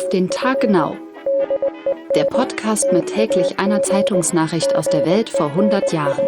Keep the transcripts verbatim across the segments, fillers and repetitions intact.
Auf den Tag genau. Der Podcast mit täglich einer Zeitungsnachricht aus der Welt vor hundert Jahren.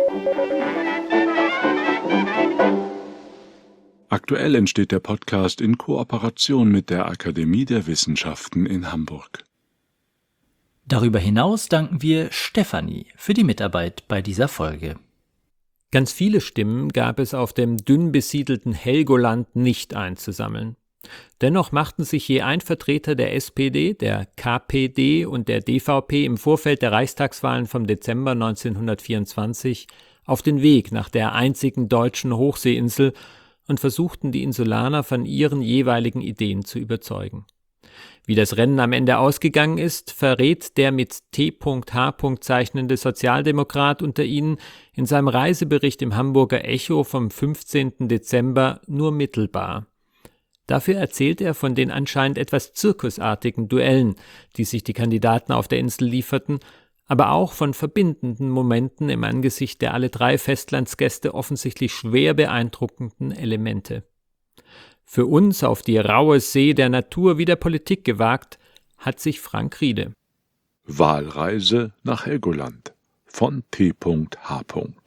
Aktuell entsteht der Podcast in Kooperation mit der Akademie der Wissenschaften in Hamburg. Darüber hinaus danken wir Stefanie für die Mitarbeit bei dieser Folge. Ganz viele Stimmen gab es auf dem dünn besiedelten Helgoland nicht einzusammeln. Dennoch machten sich je ein Vertreter der S P D, der K P D und der D V P im Vorfeld der Reichstagswahlen vom Dezember neunzehnhundertvierundzwanzig auf den Weg nach der einzigen deutschen Hochseeinsel und versuchten die Insulaner von ihren jeweiligen Ideen zu überzeugen. Wie das Rennen am Ende ausgegangen ist, verrät der mit T H zeichnende Sozialdemokrat unter ihnen in seinem Reisebericht im Hamburger Echo vom fünfzehnten Dezember nur mittelbar. Dafür erzählt er von den anscheinend etwas zirkusartigen Duellen, die sich die Kandidaten auf der Insel lieferten, aber auch von verbindenden Momenten im Angesicht der alle drei Festlandsgäste offensichtlich schwer beeindruckenden Elemente. Für uns auf die raue See der Natur wie der Politik gewagt, hat sich Frank Riede. Wahlreise nach Helgoland von T H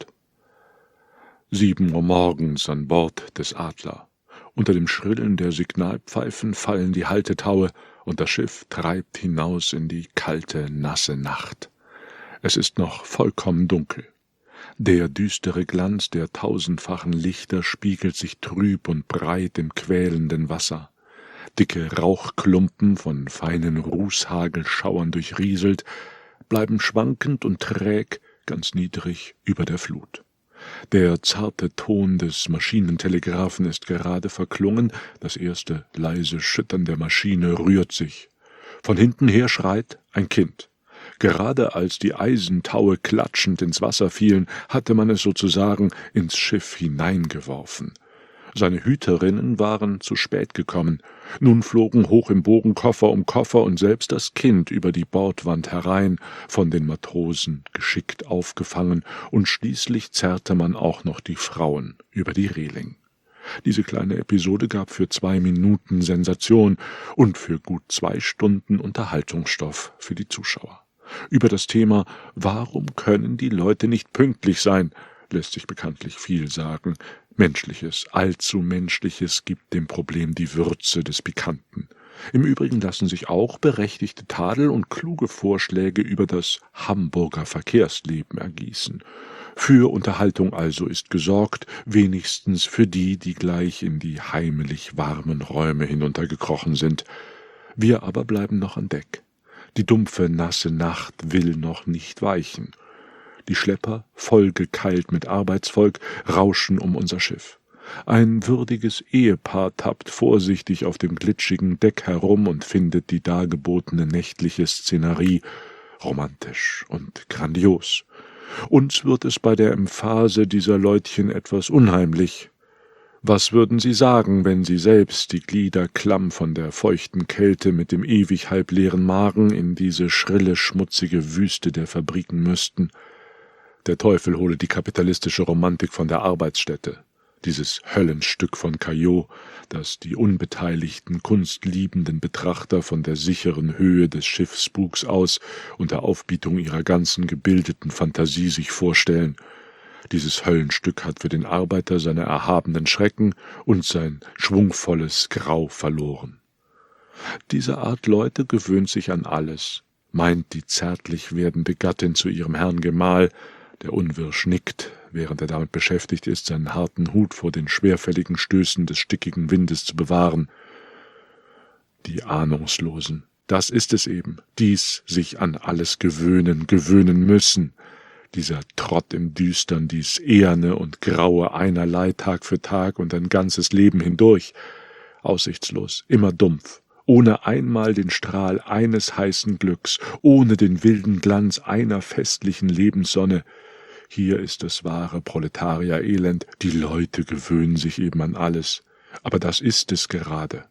Sieben Uhr morgens an Bord des Adler. Unter dem Schrillen der Signalpfeifen fallen die Haltetaue und das Schiff treibt hinaus in die kalte, nasse Nacht. Es ist noch vollkommen dunkel. Der düstere Glanz der tausendfachen Lichter spiegelt sich trüb und breit im quälenden Wasser. Dicke Rauchklumpen, von feinen Rußhagelschauern durchrieselt, bleiben schwankend und träg ganz niedrig über der Flut. Der zarte Ton des Maschinentelegraphen ist gerade verklungen, das erste leise Schüttern der Maschine rührt sich. Von hinten her schreit ein Kind. Gerade als die Eisentaue klatschend ins Wasser fielen, hatte man es sozusagen ins Schiff hineingeworfen. Seine Hüterinnen waren zu spät gekommen. Nun flogen hoch im Bogen Koffer um Koffer und selbst das Kind über die Bordwand herein, von den Matrosen geschickt aufgefangen, und schließlich zerrte man auch noch die Frauen über die Reling. Diese kleine Episode gab für zwei Minuten Sensation und für gut zwei Stunden Unterhaltungsstoff für die Zuschauer. Über das Thema »Warum können die Leute nicht pünktlich sein?« lässt sich bekanntlich viel sagen. Menschliches, allzu Menschliches gibt dem Problem die Würze des Pikanten. Im Übrigen lassen sich auch berechtigte Tadel und kluge Vorschläge über das Hamburger Verkehrsleben ergießen. Für Unterhaltung also ist gesorgt, wenigstens für die, die gleich in die heimlich warmen Räume hinuntergekrochen sind. Wir aber bleiben noch an Deck. Die dumpfe, nasse Nacht will noch nicht weichen. Die Schlepper, vollgekeilt mit Arbeitsvolk, rauschen um unser Schiff. Ein würdiges Ehepaar tappt vorsichtig auf dem glitschigen Deck herum und findet die dargebotene nächtliche Szenerie romantisch und grandios. Uns wird es bei der Emphase dieser Leutchen etwas unheimlich. Was würden Sie sagen, wenn Sie selbst die Glieder klamm von der feuchten Kälte mit dem ewig halbleeren Magen in diese schrille, schmutzige Wüste der Fabriken müssten? Der Teufel hole die kapitalistische Romantik von der Arbeitsstätte, dieses Höllenstück von Caillaux, das die unbeteiligten, kunstliebenden Betrachter von der sicheren Höhe des Schiffsbugs aus unter Aufbietung ihrer ganzen gebildeten Fantasie sich vorstellen. Dieses Höllenstück hat für den Arbeiter seine erhabenen Schrecken und sein schwungvolles Grau verloren. Diese Art Leute gewöhnt sich an alles, meint die zärtlich werdende Gattin zu ihrem Herrn Gemahl, der unwirsch nickt, während er damit beschäftigt ist, seinen harten Hut vor den schwerfälligen Stößen des stickigen Windes zu bewahren. Die Ahnungslosen, das ist es eben, dies sich an alles gewöhnen, gewöhnen müssen. Dieser Trott im Düstern, dies Eherne und Graue einerlei Tag für Tag und ein ganzes Leben hindurch. Aussichtslos, immer dumpf, ohne einmal den Strahl eines heißen Glücks, ohne den wilden Glanz einer festlichen Lebenssonne. Hier ist das wahre Proletarier-Elend. Die Leute gewöhnen sich eben an alles. Aber das ist es gerade.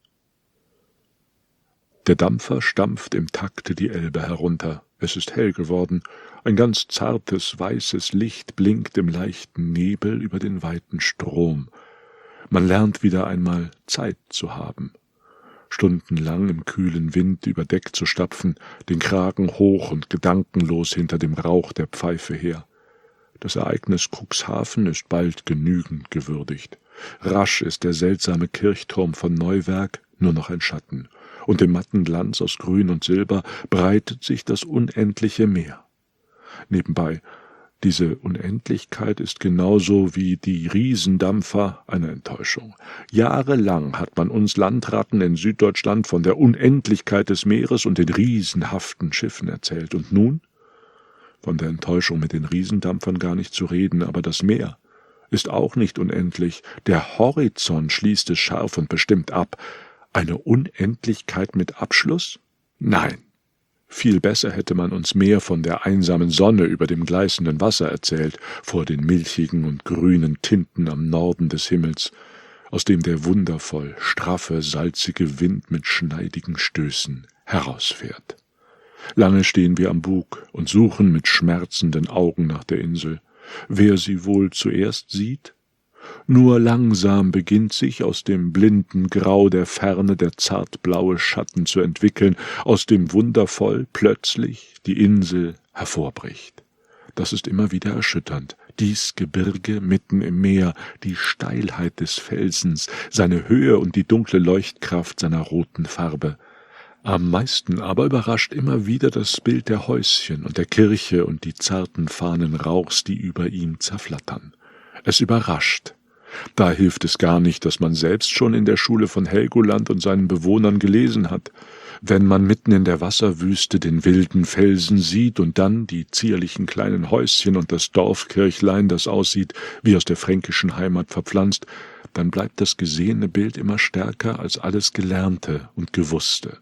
Der Dampfer stampft im Takte die Elbe herunter. Es ist hell geworden. Ein ganz zartes, weißes Licht blinkt im leichten Nebel über den weiten Strom. Man lernt wieder einmal Zeit zu haben. stundenlang im kühlen Wind über Deck zu stapfen, den Kragen hoch und gedankenlos hinter dem Rauch der Pfeife her. Das Ereignis Cuxhaven ist bald genügend gewürdigt. Rasch ist der seltsame Kirchturm von Neuwerk nur noch ein Schatten, und im matten Glanz aus Grün und Silber breitet sich das unendliche Meer. Nebenbei, diese Unendlichkeit ist genauso wie die Riesendampfer eine Enttäuschung. Jahrelang hat man uns Landratten in Süddeutschland von der Unendlichkeit des Meeres und den riesenhaften Schiffen erzählt. Und nun? Von der Enttäuschung mit den Riesendampfern gar nicht zu reden, aber das Meer ist auch nicht unendlich. Der Horizont schließt es scharf und bestimmt ab. Eine Unendlichkeit mit Abschluss? Nein. Viel besser hätte man uns mehr von der einsamen Sonne über dem gleißenden Wasser erzählt, vor den milchigen und grünen Tinten am Norden des Himmels, aus dem der wundervoll straffe, salzige Wind mit schneidigen Stößen herausfährt. Lange stehen wir am Bug und suchen mit schmerzenden Augen nach der Insel. Wer sie wohl zuerst sieht? Nur langsam beginnt sich aus dem blinden Grau der Ferne der zartblaue Schatten zu entwickeln, aus dem wundervoll plötzlich die Insel hervorbricht. Das ist immer wieder erschütternd. Dies Gebirge mitten im Meer, die Steilheit des Felsens, seine Höhe und die dunkle Leuchtkraft seiner roten Farbe. Am meisten aber überrascht immer wieder das Bild der Häuschen und der Kirche und die zarten Fahnen Rauchs, die über ihm zerflattern. Es überrascht. Da hilft es gar nicht, dass man selbst schon in der Schule von Helgoland und seinen Bewohnern gelesen hat. Wenn man mitten in der Wasserwüste den wilden Felsen sieht und dann die zierlichen kleinen Häuschen und das Dorfkirchlein, das aussieht wie aus der fränkischen Heimat verpflanzt, dann bleibt das gesehene Bild immer stärker als alles Gelernte und Gewusste.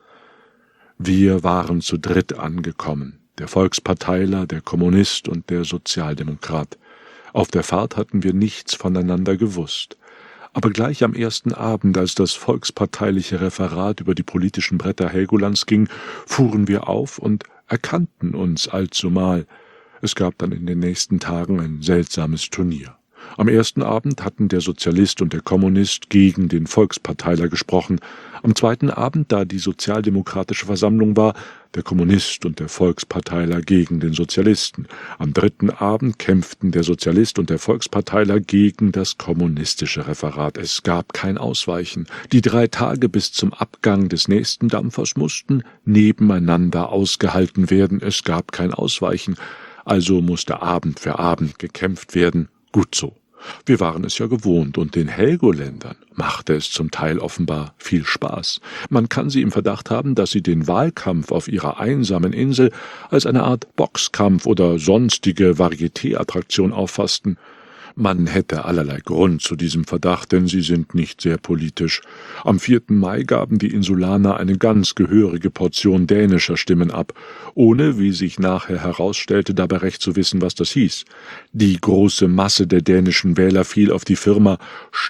Wir waren zu dritt angekommen, der Volksparteiler, der Kommunist und der Sozialdemokrat. Auf der Fahrt hatten wir nichts voneinander gewusst. Aber gleich am ersten Abend, als das volksparteiliche Referat über die politischen Bretter Helgolands ging, fuhren wir auf und erkannten uns allzumal. Es gab dann in den nächsten Tagen ein seltsames Turnier. Am ersten Abend hatten der Sozialist und der Kommunist gegen den Volksparteiler gesprochen. Am zweiten Abend, da die sozialdemokratische Versammlung war, der Kommunist und der Volksparteiler gegen den Sozialisten. Am dritten Abend kämpften der Sozialist und der Volksparteiler gegen das kommunistische Referat. Es gab kein Ausweichen. Die drei Tage bis zum Abgang des nächsten Dampfers mussten nebeneinander ausgehalten werden. Es gab kein Ausweichen. Also musste Abend für Abend gekämpft werden. Gut so. Wir waren es ja gewohnt, und den Helgoländern machte es zum Teil offenbar viel Spaß. Man kann sie im Verdacht haben, dass sie den Wahlkampf auf ihrer einsamen Insel als eine Art Boxkampf oder sonstige Varieté-Attraktion auffassten. Man hätte allerlei Grund zu diesem Verdacht, denn sie sind nicht sehr politisch. Am vierten Mai gaben die Insulaner eine ganz gehörige Portion dänischer Stimmen ab, ohne, wie sich nachher herausstellte, dabei recht zu wissen, was das hieß. Die große Masse der dänischen Wähler fiel auf die Firma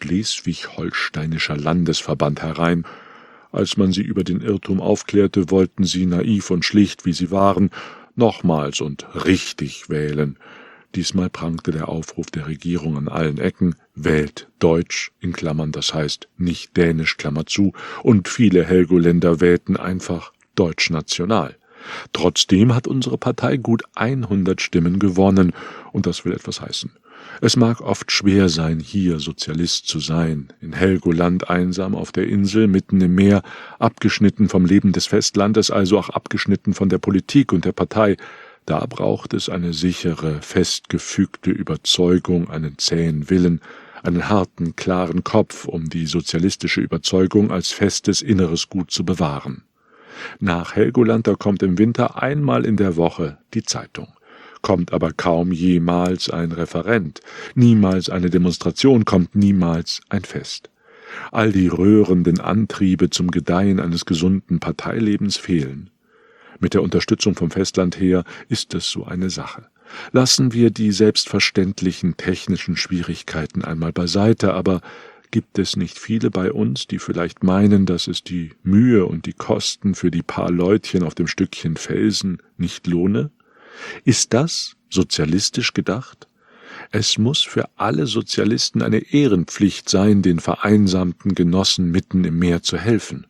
Schleswig-Holsteinischer Landesverband herein. Als man sie über den Irrtum aufklärte, wollten sie, naiv und schlicht wie sie waren, nochmals und richtig wählen. Diesmal prangte der Aufruf der Regierung an allen Ecken, wählt Deutsch, in Klammern, das heißt nicht Dänisch, Klammer zu, und viele Helgoländer wählten einfach deutschnational. Trotzdem hat unsere Partei gut hundert Stimmen gewonnen, und das will etwas heißen. Es mag oft schwer sein, hier Sozialist zu sein, in Helgoland einsam auf der Insel, mitten im Meer, abgeschnitten vom Leben des Festlandes, also auch abgeschnitten von der Politik und der Partei. Da braucht es eine sichere, festgefügte Überzeugung, einen zähen Willen, einen harten, klaren Kopf, um die sozialistische Überzeugung als festes inneres Gut zu bewahren. Nach Helgoland, da kommt im Winter einmal in der Woche die Zeitung. Kommt aber kaum jemals ein Referent, niemals eine Demonstration, kommt niemals ein Fest. All die rührenden Antriebe zum Gedeihen eines gesunden Parteilebens fehlen. Mit der Unterstützung vom Festland her ist es so eine Sache. Lassen wir die selbstverständlichen technischen Schwierigkeiten einmal beiseite, aber gibt es nicht viele bei uns, die vielleicht meinen, dass es die Mühe und die Kosten für die paar Leutchen auf dem Stückchen Felsen nicht lohne? Ist das sozialistisch gedacht? Es muss für alle Sozialisten eine Ehrenpflicht sein, den vereinsamten Genossen mitten im Meer zu helfen.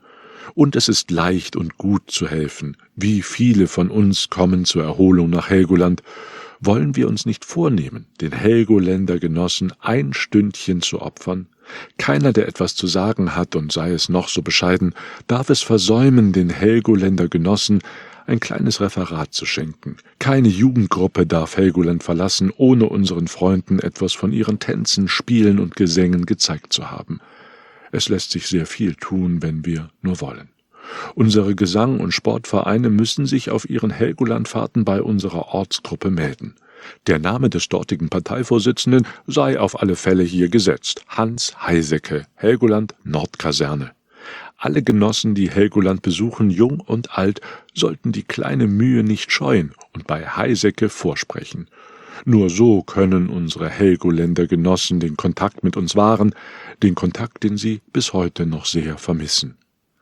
Und es ist leicht und gut zu helfen. Wie viele von uns kommen zur Erholung nach Helgoland? Wollen wir uns nicht vornehmen, den Helgoländer Genossen ein Stündchen zu opfern? Keiner, der etwas zu sagen hat, und sei es noch so bescheiden, darf es versäumen, den Helgoländer Genossen ein kleines Referat zu schenken. Keine Jugendgruppe darf Helgoland verlassen, ohne unseren Freunden etwas von ihren Tänzen, Spielen und Gesängen gezeigt zu haben. Es lässt sich sehr viel tun, wenn wir nur wollen. Unsere Gesang- und Sportvereine müssen sich auf ihren Helgolandfahrten bei unserer Ortsgruppe melden. Der Name des dortigen Parteivorsitzenden sei auf alle Fälle hier gesetzt. Hans Heisecke, Helgoland Nordkaserne. Alle Genossen, die Helgoland besuchen, jung und alt, sollten die kleine Mühe nicht scheuen und bei Heisecke vorsprechen. Nur so können unsere Helgoländer Genossen den Kontakt mit uns wahren, den Kontakt, den sie bis heute noch sehr vermissen.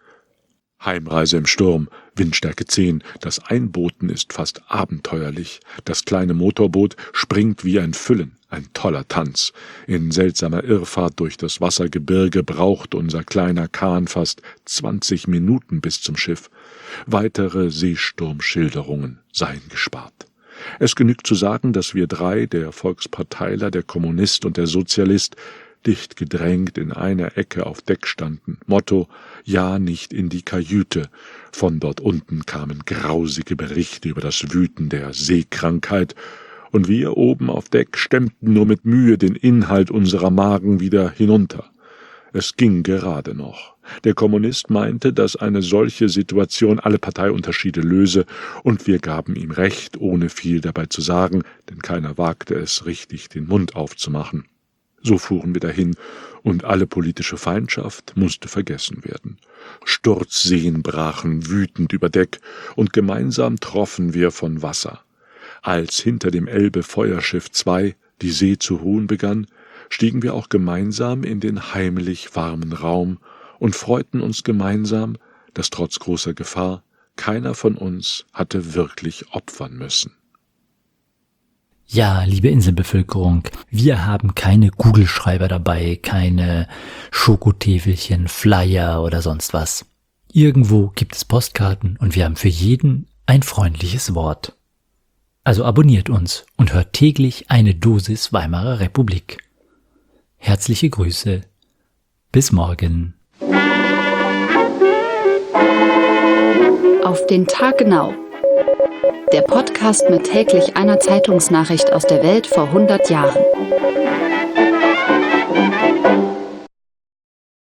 Heimreise im Sturm, Windstärke zehn, das Einbooten ist fast abenteuerlich. Das kleine Motorboot springt wie ein Füllen, ein toller Tanz. In seltsamer Irrfahrt durch das Wassergebirge braucht unser kleiner Kahn fast zwanzig Minuten bis zum Schiff. Weitere Seesturmschilderungen seien gespart. Es genügt zu sagen, dass wir drei, der Volksparteiler, der Kommunist und der Sozialist, dicht gedrängt in einer Ecke auf Deck standen. Motto: Ja, nicht in die Kajüte. Von dort unten kamen grausige Berichte über das Wüten der Seekrankheit, und wir oben auf Deck stemmten nur mit Mühe den Inhalt unserer Magen wieder hinunter. Es ging gerade noch. Der Kommunist meinte, dass eine solche Situation alle Parteiunterschiede löse, und wir gaben ihm recht, ohne viel dabei zu sagen, denn keiner wagte es, richtig den Mund aufzumachen. So fuhren wir dahin, und alle politische Feindschaft musste vergessen werden. Sturzseen brachen wütend über Deck, und gemeinsam troffen wir von Wasser. Als hinter dem Elbe-Feuerschiff zwei die See zu ruhen begann, stiegen wir auch gemeinsam in den heimlich warmen Raum und freuten uns gemeinsam, dass trotz großer Gefahr keiner von uns hatte wirklich opfern müssen. Ja, liebe Inselbevölkerung, wir haben keine Kugelschreiber dabei, keine Schokotäfelchen, Flyer oder sonst was. Irgendwo gibt es Postkarten und wir haben für jeden ein freundliches Wort. Also abonniert uns und hört täglich eine Dosis Weimarer Republik. Herzliche Grüße. Bis morgen. Auf den Tag genau. Der Podcast mit täglich einer Zeitungsnachricht aus der Welt vor hundert Jahren.